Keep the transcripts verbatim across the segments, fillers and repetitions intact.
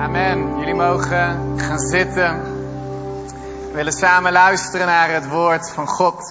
Amen. Jullie mogen gaan zitten. We willen samen luisteren naar het woord van God.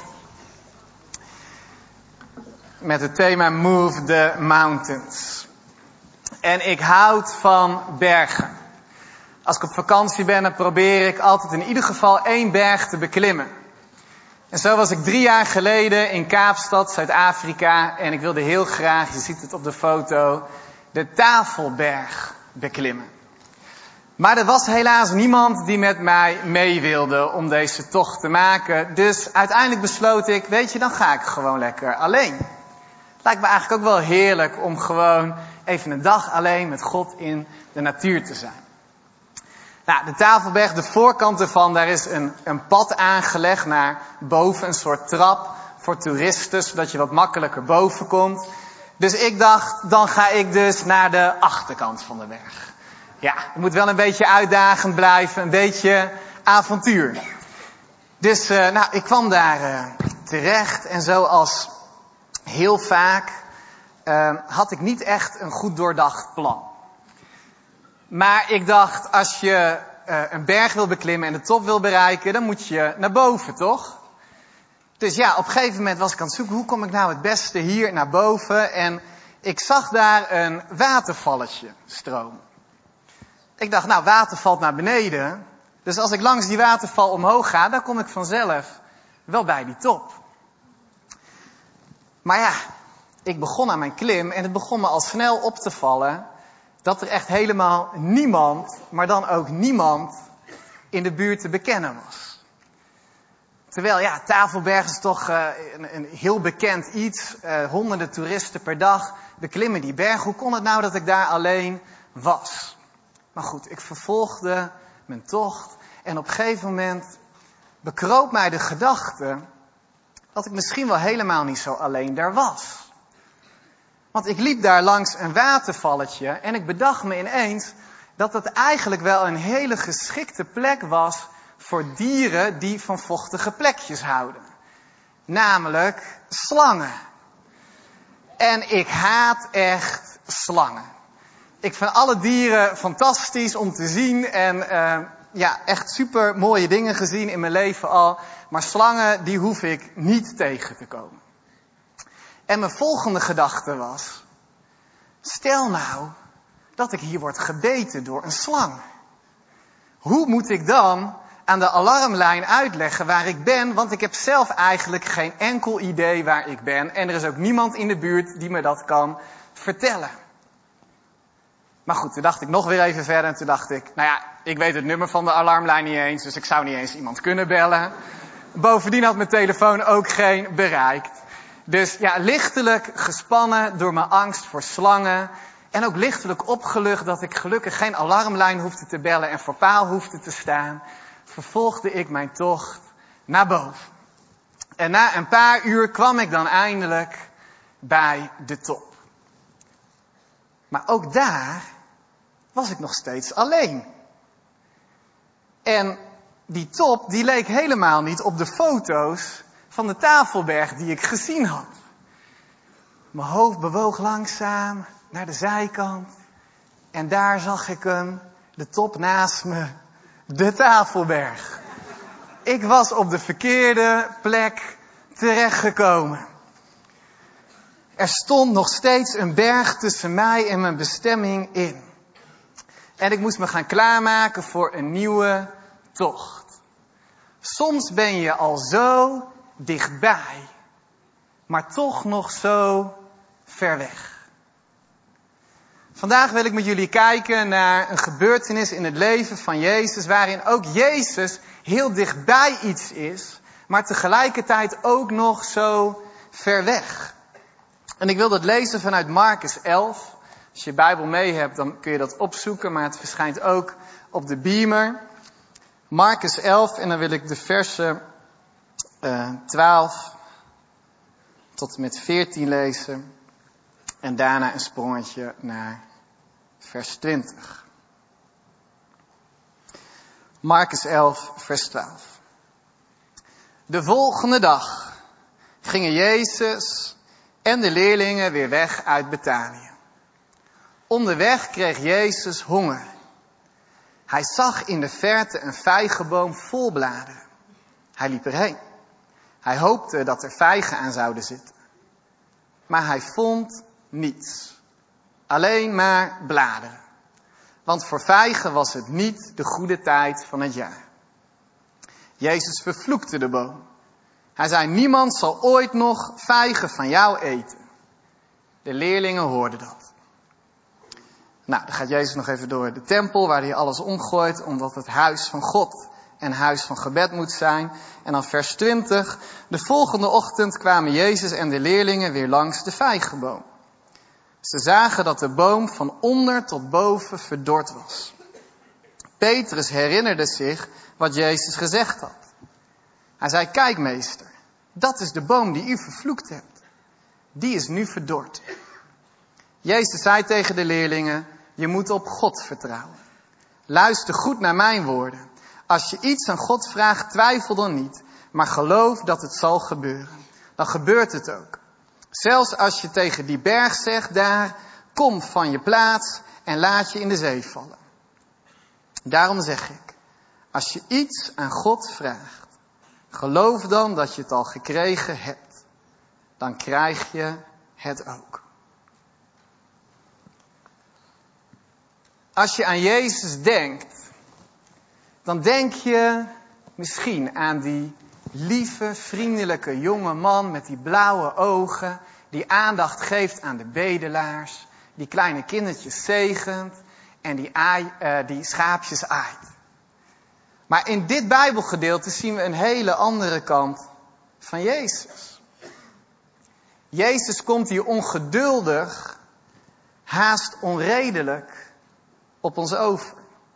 Met het thema Move the Mountains. En ik houd van bergen. Als ik op vakantie ben, dan probeer ik altijd in ieder geval één berg te beklimmen. En zo was ik drie jaar geleden in Kaapstad, Zuid-Afrika. En ik wilde heel graag, je ziet het op de foto, de Tafelberg beklimmen. Maar er was helaas niemand die met mij mee wilde om deze tocht te maken. Dus uiteindelijk besloot ik, weet je, dan ga ik gewoon lekker alleen. Het lijkt me eigenlijk ook wel heerlijk om gewoon even een dag alleen met God in de natuur te zijn. Nou, de Tafelberg, de voorkant ervan, daar is een, een pad aangelegd naar boven, een soort trap voor toeristen, zodat je wat makkelijker boven komt. Dus ik dacht, dan ga ik dus naar de achterkant van de berg. Ja, het moet wel een beetje uitdagend blijven, een beetje avontuur. Dus uh, nou, ik kwam daar uh, terecht en zoals heel vaak uh, had ik niet echt een goed doordacht plan. Maar ik dacht, als je uh, een berg wil beklimmen en de top wil bereiken, dan moet je naar boven, toch? Dus ja, op een gegeven moment was ik aan het zoeken, hoe kom ik nou het beste hier naar boven? En ik zag daar een watervalletje stromen. Ik dacht, nou, water valt naar beneden. Dus als ik langs die waterval omhoog ga, dan kom ik vanzelf wel bij die top. Maar ja, ik begon aan mijn klim en het begon me al snel op te vallen dat er echt helemaal niemand, maar dan ook niemand in de buurt te bekennen was. Terwijl, ja, Tafelberg is toch uh, een, een heel bekend iets. Uh, honderden toeristen per dag beklimmen die berg. Hoe kon het nou dat ik daar alleen was? Maar goed, ik vervolgde mijn tocht en op een gegeven moment bekroop mij de gedachte dat ik misschien wel helemaal niet zo alleen daar was. Want ik liep daar langs een watervalletje en ik bedacht me ineens dat het eigenlijk wel een hele geschikte plek was voor dieren die van vochtige plekjes houden. Namelijk slangen. En ik haat echt slangen. Ik vind alle dieren fantastisch om te zien en uh, ja, echt super mooie dingen gezien in mijn leven al. Maar slangen, die hoef ik niet tegen te komen. En mijn volgende gedachte was, stel nou dat ik hier word gebeten door een slang. Hoe moet ik dan aan de alarmlijn uitleggen waar ik ben? Want ik heb zelf eigenlijk geen enkel idee waar ik ben. En er is ook niemand in de buurt die me dat kan vertellen. Maar goed, toen dacht ik nog weer even verder en toen dacht ik, nou ja, ik weet het nummer van de alarmlijn niet eens, dus ik zou niet eens iemand kunnen bellen. Bovendien had mijn telefoon ook geen bereikt. Dus ja, lichtelijk gespannen door mijn angst voor slangen en ook lichtelijk opgelucht dat ik gelukkig geen alarmlijn hoefde te bellen en voor paal hoefde te staan, vervolgde ik mijn tocht naar boven. En na een paar uur kwam ik dan eindelijk bij de top. Maar ook daar was ik nog steeds alleen. En die top, die leek helemaal niet op de foto's van de Tafelberg die ik gezien had. Mijn hoofd bewoog langzaam naar de zijkant. En daar zag ik hem, de top naast me, de Tafelberg. Ik was op de verkeerde plek terechtgekomen. Er stond nog steeds een berg tussen mij en mijn bestemming in. En ik moest me gaan klaarmaken voor een nieuwe tocht. Soms ben je al zo dichtbij, maar toch nog zo ver weg. Vandaag wil ik met jullie kijken naar een gebeurtenis in het leven van Jezus, waarin ook Jezus heel dichtbij iets is, maar tegelijkertijd ook nog zo ver weg. En ik wil dat lezen vanuit Marcus elf. Als je je Bijbel mee hebt, dan kun je dat opzoeken, maar het verschijnt ook op de beamer. Marcus elf, en dan wil ik de versen uh, twaalf tot en met veertien lezen. En daarna een sprongetje naar vers twintig. Marcus elf, vers twaalf. De volgende dag gingen Jezus en de leerlingen weer weg uit Betanië. Onderweg kreeg Jezus honger. Hij zag in de verte een vijgenboom vol bladeren. Hij liep erheen. Hij hoopte dat er vijgen aan zouden zitten. Maar hij vond niets. Alleen maar bladeren. Want voor vijgen was het niet de goede tijd van het jaar. Jezus vervloekte de boom. Hij zei, niemand zal ooit nog vijgen van jou eten. De leerlingen hoorden dat. Nou, dan gaat Jezus nog even door de tempel waar hij alles omgooit, omdat het huis van God en huis van gebed moet zijn. En dan vers twintig. De volgende ochtend kwamen Jezus en de leerlingen weer langs de vijgenboom. Ze zagen dat de boom van onder tot boven verdord was. Petrus herinnerde zich wat Jezus gezegd had. Hij zei, kijk meester, dat is de boom die u vervloekt hebt. Die is nu verdord. Jezus zei tegen de leerlingen, je moet op God vertrouwen. Luister goed naar mijn woorden. Als je iets aan God vraagt, twijfel dan niet, maar geloof dat het zal gebeuren. Dan gebeurt het ook. Zelfs als je tegen die berg zegt daar, kom van je plaats en laat je in de zee vallen. Daarom zeg ik, als je iets aan God vraagt, geloof dan dat je het al gekregen hebt. Dan krijg je het ook. Als je aan Jezus denkt, dan denk je misschien aan die lieve, vriendelijke jonge man met die blauwe ogen, die aandacht geeft aan de bedelaars, die kleine kindertjes zegent en die, aai, uh, die schaapjes aait. Maar in dit Bijbelgedeelte zien we een hele andere kant van Jezus. Jezus komt hier ongeduldig, haast onredelijk op ons over.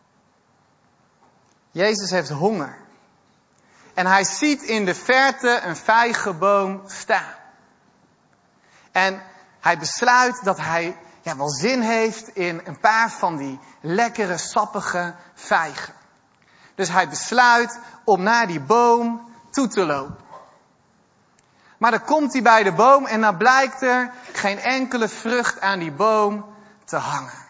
Jezus heeft honger. En hij ziet in de verte een vijgenboom staan. En hij besluit dat hij ja, wel zin heeft in een paar van die lekkere, sappige vijgen. Dus hij besluit om naar die boom toe te lopen. Maar dan komt hij bij de boom en dan blijkt er geen enkele vrucht aan die boom te hangen.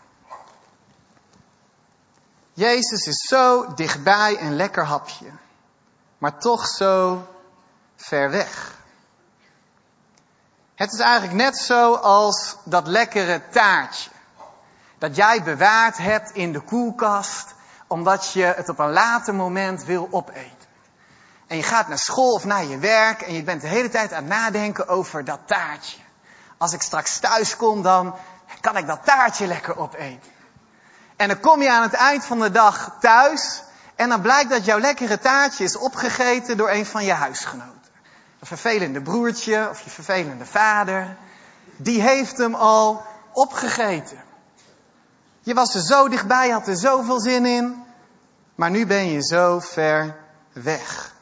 Jezus is zo dichtbij een lekker hapje, maar toch zo ver weg. Het is eigenlijk net zo als dat lekkere taartje dat jij bewaard hebt in de koelkast, omdat je het op een later moment wil opeten. En je gaat naar school of naar je werk en je bent de hele tijd aan het nadenken over dat taartje. Als ik straks thuis kom, dan kan ik dat taartje lekker opeten. En dan kom je aan het eind van de dag thuis en dan blijkt dat jouw lekkere taartje is opgegeten door een van je huisgenoten. Een vervelende broertje of je vervelende vader. Die heeft hem al opgegeten. Je was er zo dichtbij, je had er zoveel zin in. Maar nu ben je zo ver weg.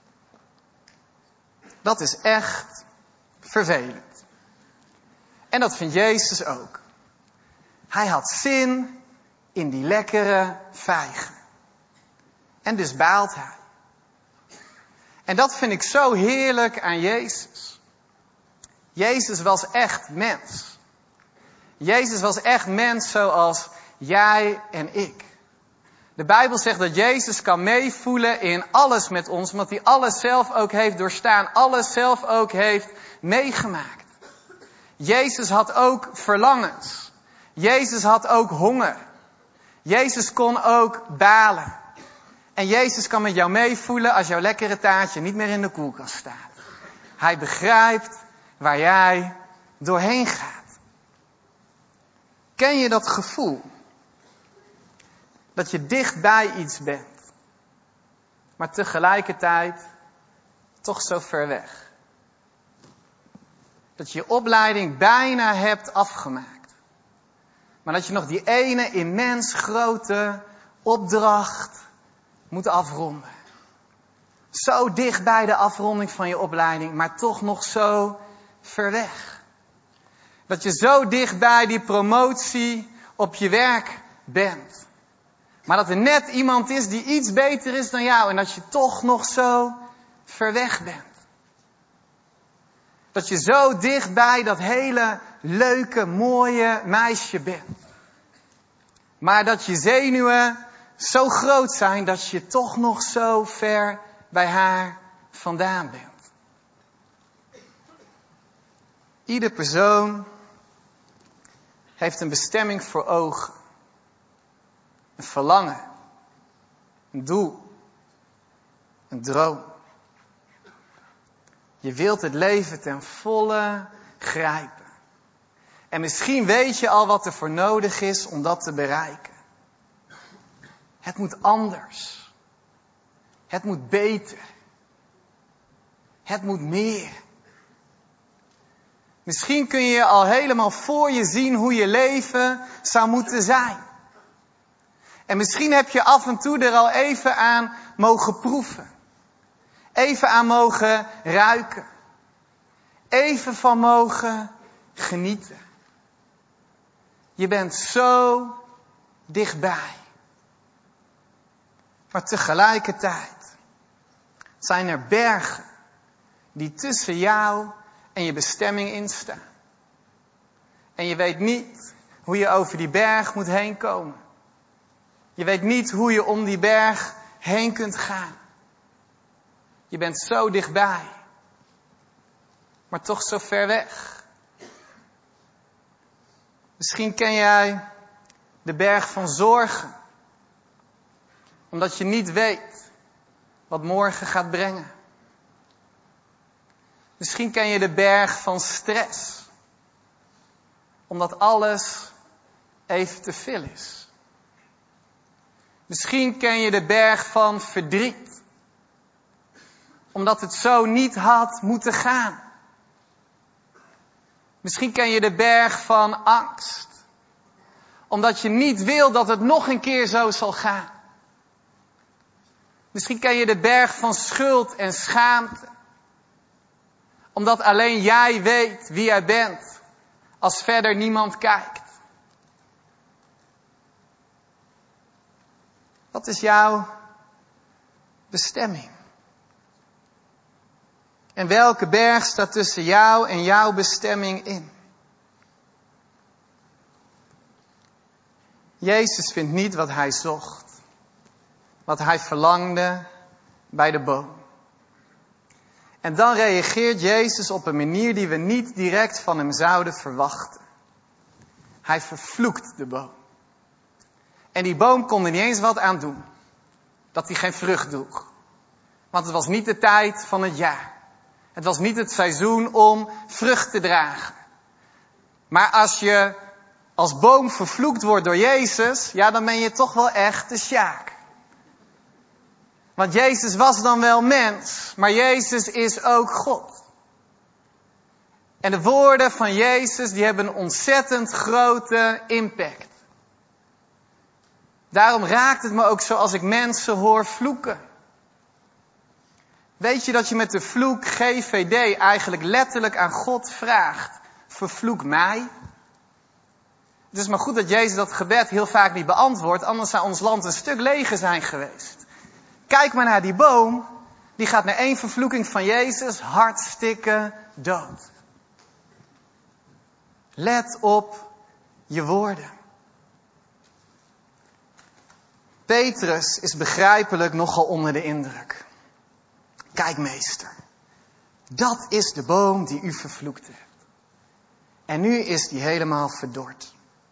Dat is echt vervelend. En dat vindt Jezus ook. Hij had zin in die lekkere vijgen. En dus baalt hij. En dat vind ik zo heerlijk aan Jezus. Jezus was echt mens. Jezus was echt mens zoals jij en ik. De Bijbel zegt dat Jezus kan meevoelen in alles met ons, omdat hij alles zelf ook heeft doorstaan, alles zelf ook heeft meegemaakt. Jezus had ook verlangens. Jezus had ook honger. Jezus kon ook balen. En Jezus kan met jou meevoelen als jouw lekkere taartje niet meer in de koelkast staat. Hij begrijpt waar jij doorheen gaat. Ken je dat gevoel? Dat je dicht bij iets bent. Maar tegelijkertijd toch zo ver weg. Dat je je opleiding bijna hebt afgemaakt. Maar dat je nog die ene immens grote opdracht moet afronden. Zo dicht bij de afronding van je opleiding, maar toch nog zo ver weg. Dat je zo dicht bij die promotie op je werk bent. Maar dat er net iemand is die iets beter is dan jou en dat je toch nog zo ver weg bent. Dat je zo dicht bij dat hele leuke, mooie meisje bent. Maar dat je zenuwen zo groot zijn dat je toch nog zo ver bij haar vandaan bent. Ieder persoon heeft een bestemming voor ogen. Een verlangen. Een doel. Een droom. Je wilt het leven ten volle grijpen. En misschien weet je al wat er voor nodig is om dat te bereiken. Het moet anders. Het moet beter. Het moet meer. Misschien kun je al helemaal voor je zien hoe je leven zou moeten zijn. En misschien heb je af en toe er al even aan mogen proeven. Even aan mogen ruiken. Even van mogen genieten. Je bent zo dichtbij. Maar tegelijkertijd zijn er bergen die tussen jou en je bestemming instaan. En je weet niet hoe je over die berg moet heen komen. Je weet niet hoe je om die berg heen kunt gaan. Je bent zo dichtbij, maar toch zo ver weg. Misschien ken jij de berg van zorgen, omdat je niet weet wat morgen gaat brengen. Misschien ken je de berg van stress, omdat alles even te veel is. Misschien ken je de berg van verdriet, omdat het zo niet had moeten gaan. Misschien ken je de berg van angst, omdat je niet wil dat het nog een keer zo zal gaan. Misschien ken je de berg van schuld en schaamte, omdat alleen jij weet wie jij bent, als verder niemand kijkt. Wat is jouw bestemming? En welke berg staat tussen jou en jouw bestemming in? Jezus vindt niet wat hij zocht, wat hij verlangde bij de boom. En dan reageert Jezus op een manier die we niet direct van hem zouden verwachten. Hij vervloekt de boom. En die boom kon er niet eens wat aan doen, dat hij geen vrucht droeg. Want het was niet de tijd van het jaar. Het was niet het seizoen om vrucht te dragen. Maar als je als boom vervloekt wordt door Jezus, ja, dan ben je toch wel echt de sjaak. Want Jezus was dan wel mens, maar Jezus is ook God. En de woorden van Jezus, die hebben een ontzettend grote impact. Daarom raakt het me ook zo als ik mensen hoor vloeken. Weet je dat je met de vloek G V D eigenlijk letterlijk aan God vraagt: vervloek mij? Het is maar goed dat Jezus dat gebed heel vaak niet beantwoordt, anders zou ons land een stuk leger zijn geweest. Kijk maar naar die boom, die gaat naar één vervloeking van Jezus hartstikke dood. Let op je woorden. Petrus is begrijpelijk nogal onder de indruk. Kijk, meester, dat is de boom die u vervloekt hebt. En nu is die helemaal verdord.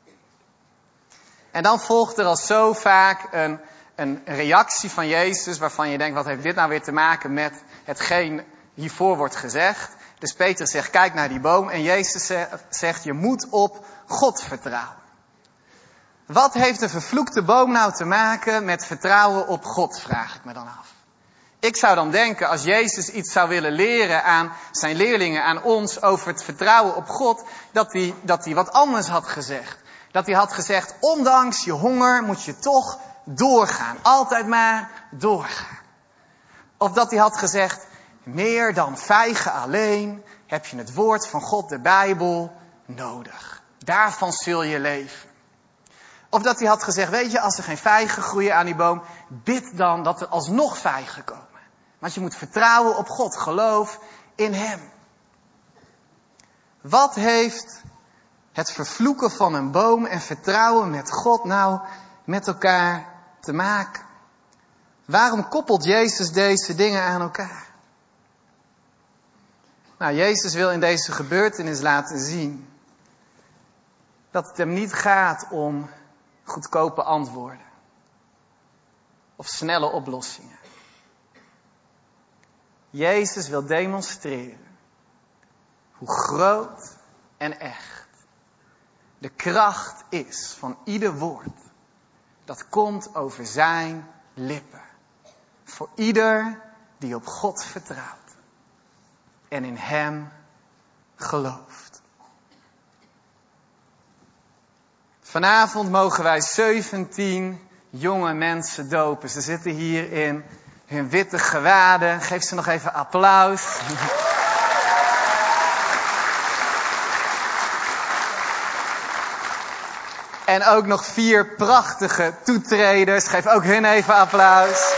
En dan volgt er al zo vaak een, een reactie van Jezus waarvan je denkt, wat heeft dit nou weer te maken met hetgeen hiervoor wordt gezegd? Dus Petrus zegt, kijk naar die boom. En Jezus zegt, je moet op God vertrouwen. Wat heeft de vervloekte boom nou te maken met vertrouwen op God, vraag ik me dan af. Ik zou dan denken, als Jezus iets zou willen leren aan zijn leerlingen, aan ons, over het vertrouwen op God, dat hij, dat hij wat anders had gezegd. Dat hij had gezegd, ondanks je honger moet je toch doorgaan. Altijd maar doorgaan. Of dat hij had gezegd, meer dan vijgen alleen heb je het woord van God, de Bijbel, nodig. Daarvan zul je leven. Of dat hij had gezegd, weet je, als er geen vijgen groeien aan die boom, bid dan dat er alsnog vijgen komen. Want je moet vertrouwen op God, geloof in hem. Wat heeft het vervloeken van een boom en vertrouwen met God nou met elkaar te maken. Waarom koppelt Jezus deze dingen aan elkaar? Nou, Jezus wil in deze gebeurtenis laten zien dat het hem niet gaat om goedkope antwoorden of snelle oplossingen. Jezus wil demonstreren hoe groot en echt de kracht is van ieder woord dat komt over zijn lippen. Voor ieder die op God vertrouwt en in hem gelooft. Vanavond mogen wij zeventien jonge mensen dopen. Ze zitten hier in hun witte gewaden. Geef ze nog even applaus. En ook nog vier prachtige toetreders. Geef ook hun even applaus.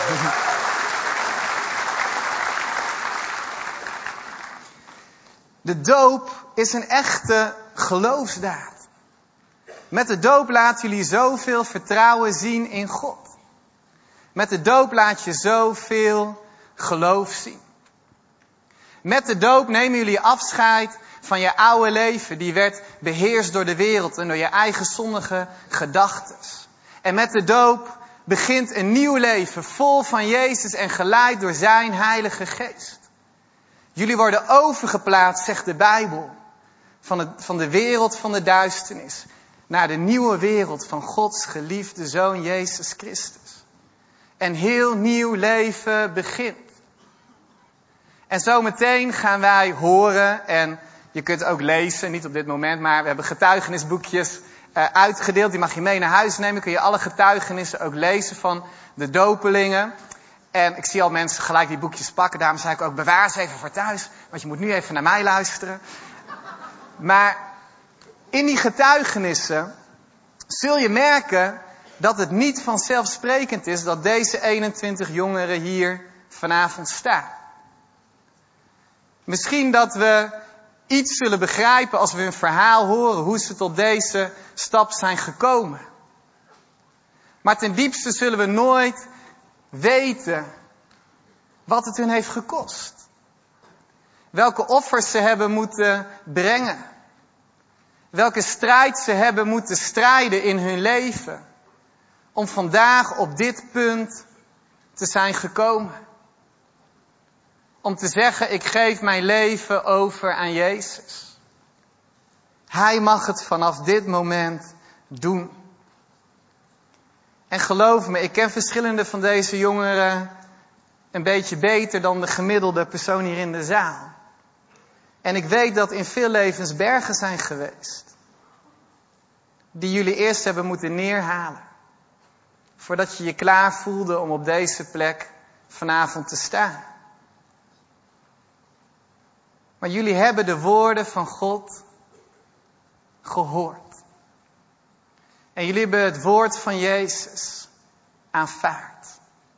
De doop is een echte geloofsdaad. Met de doop laten jullie zoveel vertrouwen zien in God. Met de doop laat je zoveel geloof zien. Met de doop nemen jullie afscheid van je oude leven. Die werd beheerst door de wereld en door je eigen zondige gedachten. En met de doop begint een nieuw leven vol van Jezus en geleid door zijn Heilige Geest. Jullie worden overgeplaatst, zegt de Bijbel, van, het, van de wereld van de duisternis naar de nieuwe wereld van Gods geliefde Zoon Jezus Christus. Een heel nieuw leven begint. En zometeen gaan wij horen, en je kunt ook lezen, niet op dit moment, maar we hebben getuigenisboekjes uh, uitgedeeld. Die mag je mee naar huis nemen. Kun je alle getuigenissen ook lezen van de dopelingen. En ik zie al mensen gelijk die boekjes pakken. Daarom zei ik ook, bewaar ze even voor thuis. Want je moet nu even naar mij luisteren. Maar in die getuigenissen zul je merken dat het niet vanzelfsprekend is dat deze eenentwintig jongeren hier vanavond staan. Misschien dat we iets zullen begrijpen als we hun verhaal horen, hoe ze tot deze stap zijn gekomen. Maar ten diepste zullen we nooit weten wat het hun heeft gekost. Welke offers ze hebben moeten brengen. Welke strijd ze hebben moeten strijden in hun leven. Om vandaag op dit punt te zijn gekomen. Om te zeggen, ik geef mijn leven over aan Jezus. Hij mag het vanaf dit moment doen. En geloof me, ik ken verschillende van deze jongeren een beetje beter dan de gemiddelde persoon hier in de zaal. En ik weet dat in veel levens bergen zijn geweest. Die jullie eerst hebben moeten neerhalen. Voordat je je klaar voelde om op deze plek vanavond te staan. Maar jullie hebben de woorden van God gehoord. En jullie hebben het woord van Jezus aanvaard.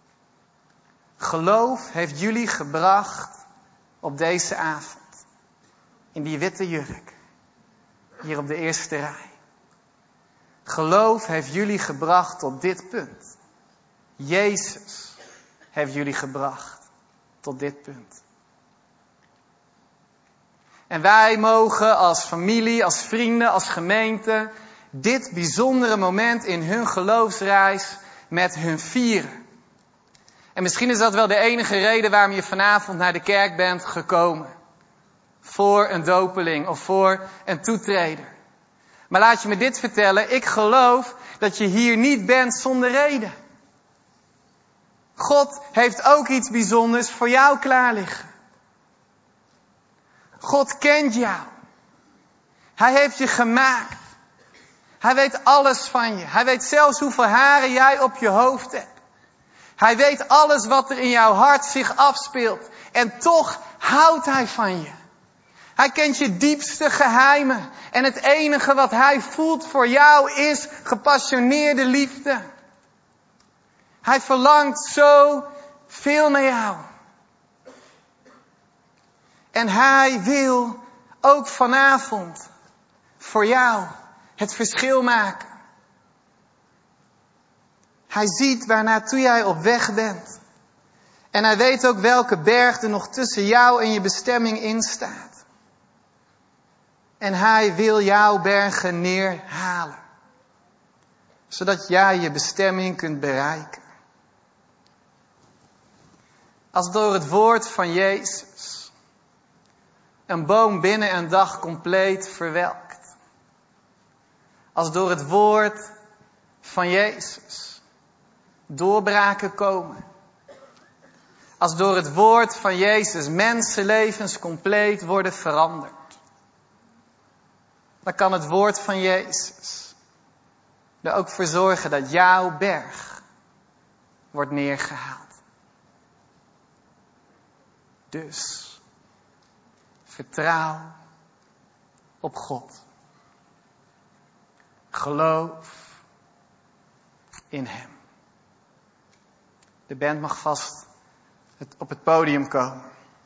Geloof heeft jullie gebracht op deze avond. In die witte jurk. Hier op de eerste rij. Geloof heeft jullie gebracht tot dit punt. Jezus heeft jullie gebracht tot dit punt. En wij mogen als familie, als vrienden, als gemeente dit bijzondere moment in hun geloofsreis met hun vieren. En misschien is dat wel de enige reden waarom je vanavond naar de kerk bent gekomen. Voor een dopeling of voor een toetreder. Maar laat je me dit vertellen, ik geloof dat je hier niet bent zonder reden. God heeft ook iets bijzonders voor jou klaar liggen. God kent jou. Hij heeft je gemaakt. Hij weet alles van je. Hij weet zelfs hoeveel haren jij op je hoofd hebt. Hij weet alles wat er in jouw hart zich afspeelt. En toch houdt hij van je. Hij kent je diepste geheimen. En het enige wat hij voelt voor jou is gepassioneerde liefde. Hij verlangt zo veel naar jou. En hij wil ook vanavond voor jou het verschil maken. Hij ziet waarnaartoe jij op weg bent. En hij weet ook welke berg er nog tussen jou en je bestemming in staat. En hij wil jouw bergen neerhalen. Zodat jij je bestemming kunt bereiken. Als door het woord van Jezus een boom binnen een dag compleet verwelkt. Als door het woord van Jezus doorbraken komen. Als door het woord van Jezus mensenlevens compleet worden veranderd. Dan kan het woord van Jezus er ook voor zorgen dat jouw berg wordt neergehaald. Dus vertrouw op God. Geloof in hem. De band mag vast op het podium komen.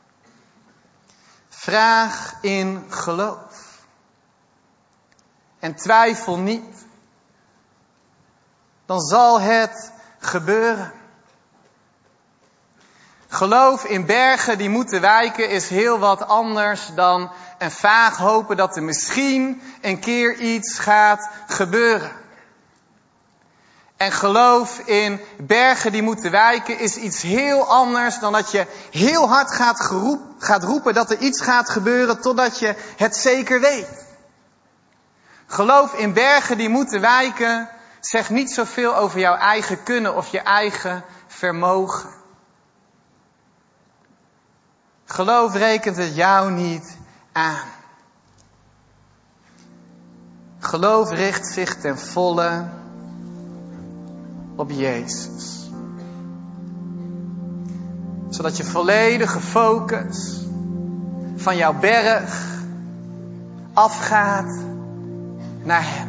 Vraag in geloof. En twijfel niet. Dan zal het gebeuren. Geloof in bergen die moeten wijken is heel wat anders dan een vaag hopen dat er misschien een keer iets gaat gebeuren. En geloof in bergen die moeten wijken is iets heel anders dan dat je heel hard gaat, geroep, gaat roepen dat er iets gaat gebeuren totdat je het zeker weet. Geloof in bergen die moeten wijken zegt niet zoveel over jouw eigen kunnen of je eigen vermogen. Geloof rekent het jou niet aan. Geloof richt zich ten volle op Jezus. Zodat je volledige focus van jouw berg afgaat naar Hem.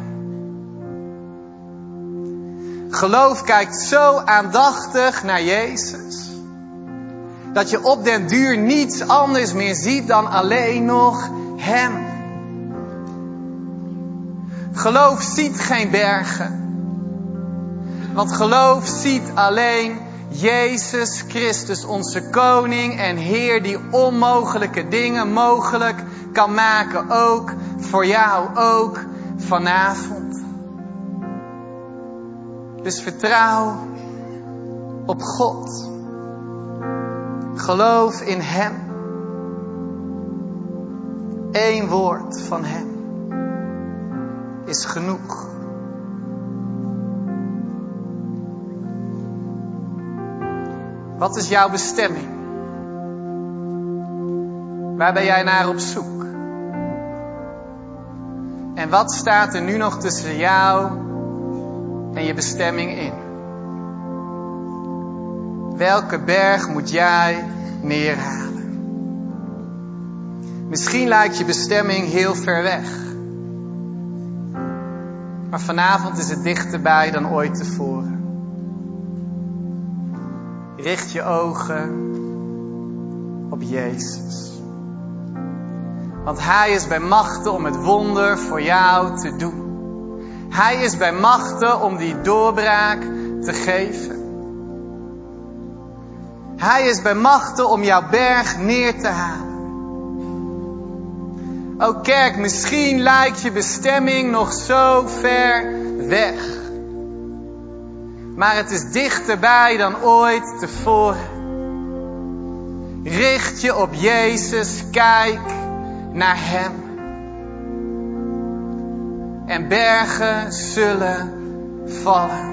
Geloof kijkt zo aandachtig naar Jezus. Dat je op den duur niets anders meer ziet dan alleen nog Hem. Geloof ziet geen bergen. Want geloof ziet alleen Jezus Christus, onze Koning en Heer, die onmogelijke dingen mogelijk kan maken. Ook voor jou, ook vanavond. Dus vertrouw op God. Geloof in Hem. Eén woord van Hem is genoeg. Wat is jouw bestemming? Waar ben jij naar op zoek? En wat staat er nu nog tussen jou en je bestemming in? Welke berg moet jij neerhalen? Misschien lijkt je bestemming heel ver weg. Maar vanavond is het dichterbij dan ooit tevoren. Richt je ogen op Jezus. Want Hij is bij machte om het wonder voor jou te doen. Hij is bij machte om die doorbraak te geven. Hij is bij machte om jouw berg neer te halen. O kerk, misschien lijkt je bestemming nog zo ver weg. Maar het is dichterbij dan ooit tevoren. Richt je op Jezus, kijk naar Hem. En bergen zullen vallen.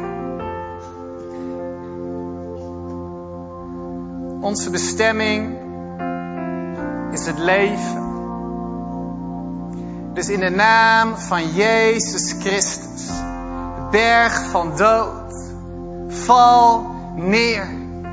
Onze bestemming is het leven. Dus in de naam van Jezus Christus, berg van dood, val neer.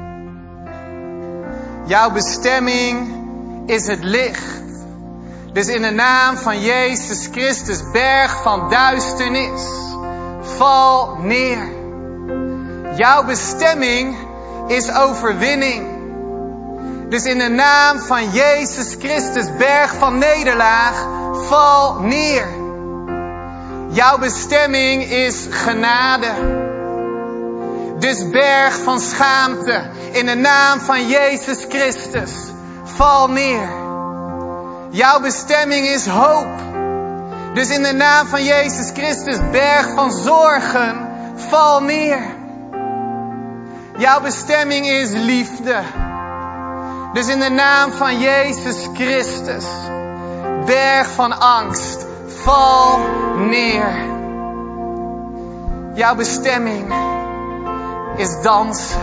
Jouw bestemming is het licht. Dus in de naam van Jezus Christus, berg van duisternis, val neer. Jouw bestemming is overwinning. Dus in de naam van Jezus Christus, berg van nederlaag, val neer. Jouw bestemming is genade. Dus berg van schaamte, in de naam van Jezus Christus, val neer. Jouw bestemming is hoop. Dus in de naam van Jezus Christus, berg van zorgen, val neer. Jouw bestemming is liefde. Dus in de naam van Jezus Christus, berg van angst, val neer. Jouw bestemming is dansen.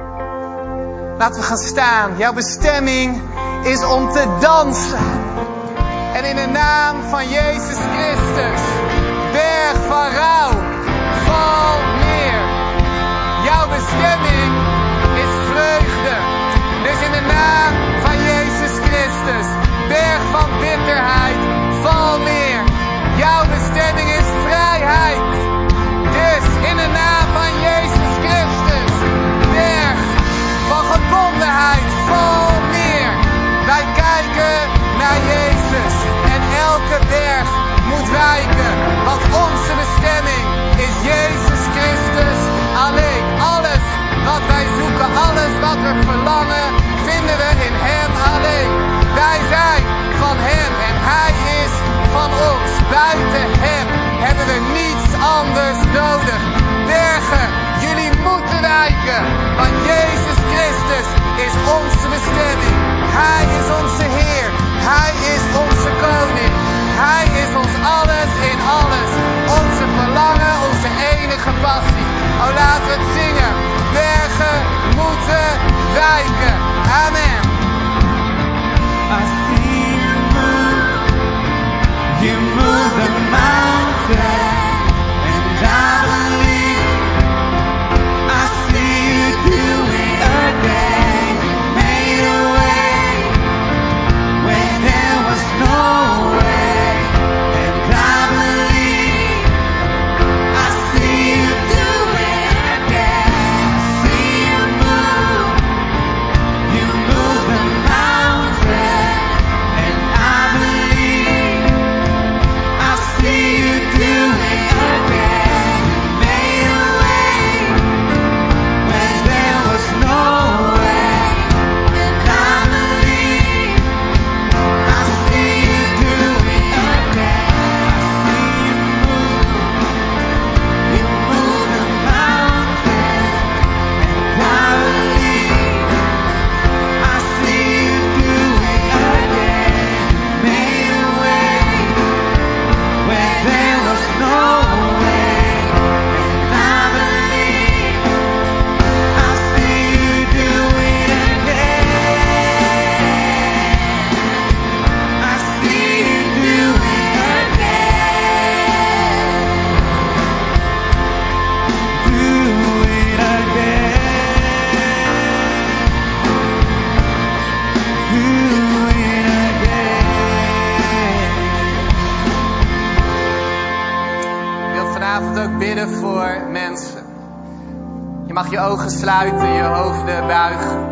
Laten we gaan staan. Jouw bestemming is om te dansen. En in de naam van Jezus Christus, berg van rouw, val neer. Jouw bestemming is vreugde. Dus in de naam van Jezus Christus, berg van bitterheid, val neer. Jouw bestemming is vrijheid. Dus in de naam van Jezus Christus, berg van gebondenheid, val neer. Wij kijken naar Jezus en elke berg moet wijken. Want onze bestemming is Jezus Christus alleen. Alles wat wij zoeken, alles wat we verlangen, vinden we in Hem alleen. Wij zijn van Hem en Hij is van ons. Buiten Hem hebben we niets anders nodig. Bergen, jullie moeten wijken, want Jezus Christus is onze bestemming. Hij is onze Heer, Hij is onze Koning. Hij is ons alles in alles. Onze verlangen, onze enige passie. Oh, laten we het zingen. Bergen moeten wijken. Amen. I see you move, you move the mountain, and I believe I see you do it again. You made a way when there was no way, and I believe I see you do it again. I see you move, you move the mountain, and I believe I see you do it again. You made a way when there was no way, and I believe I see you do it again. I see you move, you move the mountain, and I believe I see you do it again. You made a way where there was no way, and I believe I see you do it again. I see you do it again. Do it again. Do it again. Ik wil vanavond ook bidden voor mensen. Je mag je ogen sluiten, je hoofden buigen.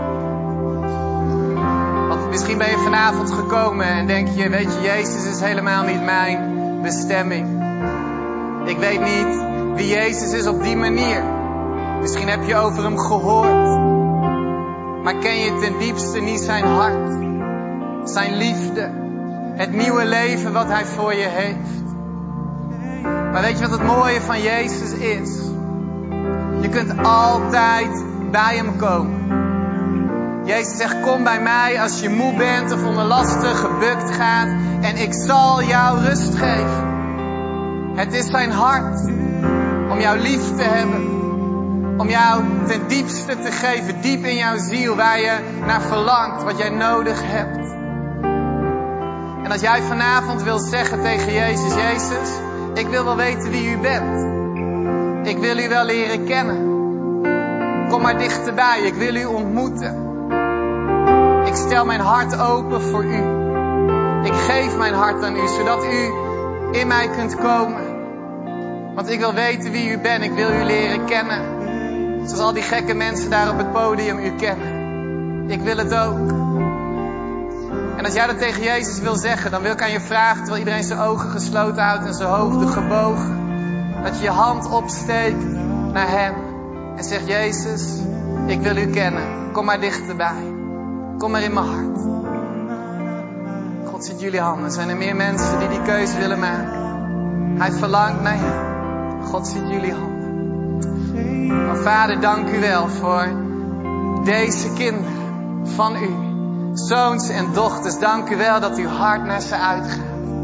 Want misschien ben je vanavond gekomen en denk je, weet je, Jezus is helemaal niet mijn bestemming. Ik weet niet wie Jezus is op die manier. Misschien heb je over hem gehoord. Maar ken je ten diepste niet zijn hart, zijn liefde, het nieuwe leven wat hij voor je heeft. Maar weet je wat het mooie van Jezus is? Je kunt altijd bij hem komen. Jezus zegt, kom bij mij als je moe bent of onder lasten gebukt gaat en ik zal jou rust geven. Het is zijn hart om jou lief te hebben. Om jou ten diepste te geven, diep in jouw ziel, waar je naar verlangt, wat jij nodig hebt. En als jij vanavond wil zeggen tegen Jezus, Jezus, ik wil wel weten wie u bent. Ik wil u wel leren kennen. Kom maar dichterbij, ik wil u ontmoeten. Ik stel mijn hart open voor u. Ik geef mijn hart aan u, zodat u in mij kunt komen. Want ik wil weten wie u bent, ik wil u leren kennen. Zoals al die gekke mensen daar op het podium u kennen. Ik wil het ook. En als jij dat tegen Jezus wil zeggen, dan wil ik aan je vragen, terwijl iedereen zijn ogen gesloten houdt en zijn hoofden gebogen, dat je je hand opsteekt naar hem. En zeg, Jezus, ik wil u kennen. Kom maar dichterbij. Kom maar in mijn hart. God ziet jullie handen. Zijn er meer mensen die die keuze willen maken? Hij verlangt naar jou. God ziet jullie handen. Maar Vader, dank u wel voor deze kinderen van u. Zoons en dochters, dank u wel dat uw hart naar ze uitgaat.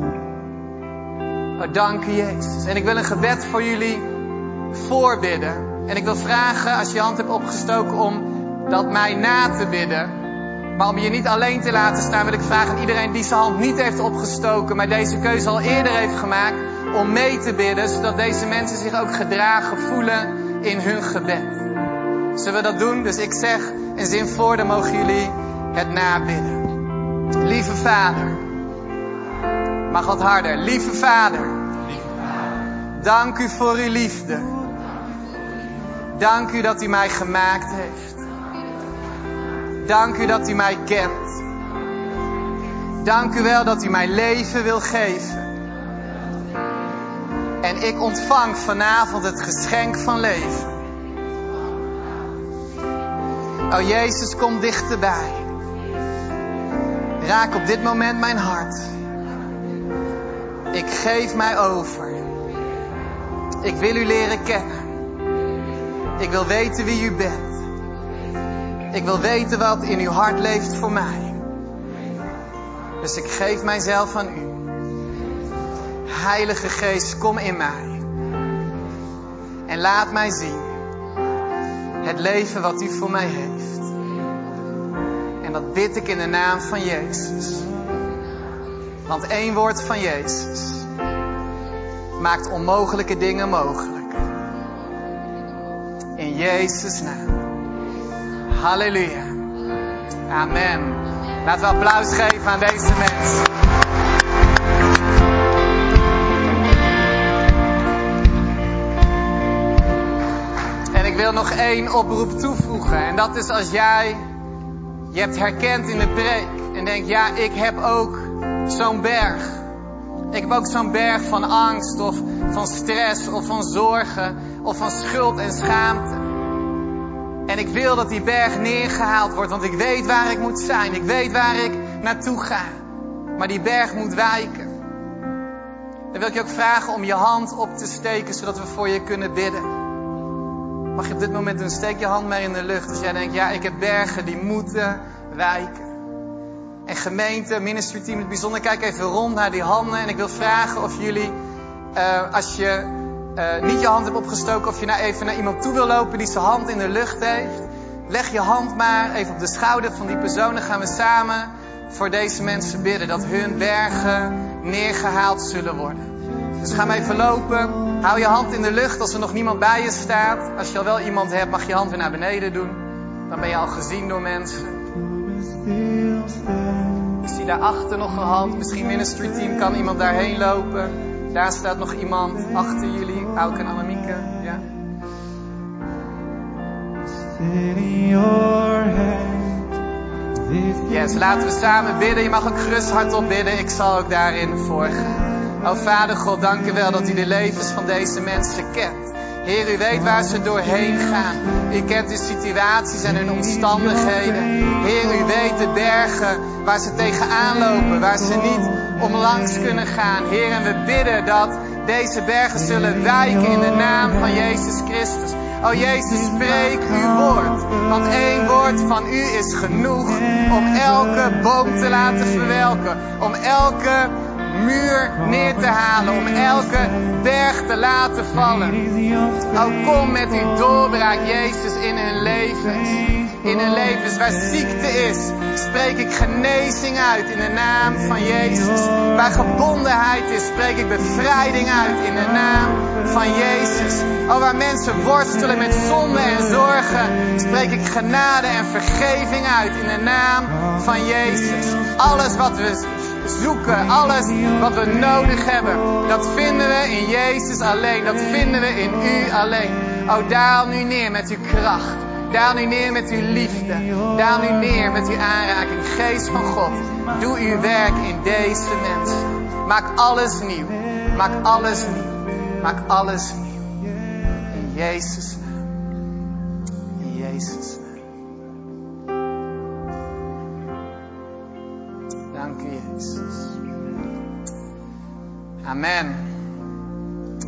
Oh, dank u, Jezus. En ik wil een gebed voor jullie voorbidden. En ik wil vragen, als je je hand hebt opgestoken, om dat mij na te bidden. Maar om je niet alleen te laten staan, wil ik vragen aan iedereen die zijn hand niet heeft opgestoken, maar deze keuze al eerder heeft gemaakt, om mee te bidden, zodat deze mensen zich ook gedragen voelen in hun gebed. Zullen we dat doen? Dus ik zeg een zin voor, dan mogen jullie het nabidden. Lieve Vader. Mag wat harder. Lieve Vader. Dank u voor uw liefde. Dank u dat u mij gemaakt heeft. Dank u dat u mij kent. Dank u wel dat u mij leven wil geven. En ik ontvang vanavond het geschenk van leven. O Jezus, kom dichterbij. Raak op dit moment mijn hart. Ik geef mij over. Ik wil u leren kennen. Ik wil weten wie u bent. Ik wil weten wat in uw hart leeft voor mij. Dus ik geef mijzelf aan u. Heilige Geest, kom in mij. En laat mij zien het leven wat u voor mij heeft. En dat bid ik in de naam van Jezus. Want één woord van Jezus maakt onmogelijke dingen mogelijk. In Jezus' naam. Halleluja. Amen. Laten we applaus geven aan deze mensen. En ik wil nog één oproep toevoegen. En dat is als jij je hebt herkend in de preek. En denkt, ja, ik heb ook zo'n berg. Ik heb ook zo'n berg van angst of van stress of van zorgen of van schuld en schaamte. En ik wil dat die berg neergehaald wordt, want ik weet waar ik moet zijn. Ik weet waar ik naartoe ga. Maar die berg moet wijken. Dan wil ik je ook vragen om je hand op te steken, zodat we voor je kunnen bidden. Mag je op dit moment doen, steek je hand maar in de lucht. Als jij denkt, ja, ik heb bergen die moeten wijken. En gemeente, ministry team in het bijzonder, kijk even rond naar die handen. En ik wil vragen of jullie, uh, als je uh, niet je hand hebt opgestoken, of je nou even naar iemand toe wil lopen die zijn hand in de lucht heeft. Leg je hand maar even op de schouder van die persoon. Dan gaan we samen voor deze mensen bidden. Dat hun bergen neergehaald zullen worden. Dus ga maar even lopen. Hou je hand in de lucht als er nog niemand bij je staat. Als je al wel iemand hebt, mag je hand weer naar beneden doen. Dan ben je al gezien door mensen. Ik zie daarachter nog een hand. Misschien ministry team, kan iemand daarheen lopen. Daar staat nog iemand achter jullie. Auke en Annemieke. Ja. Yes, laten we samen bidden. Je mag ook gerust hardop bidden. Ik zal ook daarin voorgaan. O Vader God, dank u wel dat u de levens van deze mensen kent. Heer, u weet waar ze doorheen gaan. U kent de situaties en hun omstandigheden. Heer, u weet de bergen waar ze tegenaan lopen, waar ze niet omlangs kunnen gaan. Heer, en we bidden dat deze bergen zullen wijken in de naam van Jezus Christus. O Jezus, spreek uw woord. Want één woord van u is genoeg om elke boom te laten verwelken. Om elke muur neer te halen, om elke berg te laten vallen. O, kom met uw doorbraak, Jezus, in hun levens. In hun levens waar ziekte is, spreek ik genezing uit in de naam van Jezus. Waar gebondenheid is, spreek ik bevrijding uit in de naam van Jezus. O, waar mensen worstelen met zonde en zorgen, spreek ik genade en vergeving uit in de naam van Jezus. Alles wat we zoeken, alles wat we nodig hebben, dat vinden we in Jezus alleen. Dat vinden we in u alleen. O, daal nu neer met uw kracht. Daal nu neer met uw liefde. Daal nu neer met uw aanraking. Geest van God, doe uw werk in deze mensen. Maak alles nieuw. Maak alles nieuw. Maak alles nieuw. In Jezus' naam. Jezus' naam. Dank u, Jezus. Amen.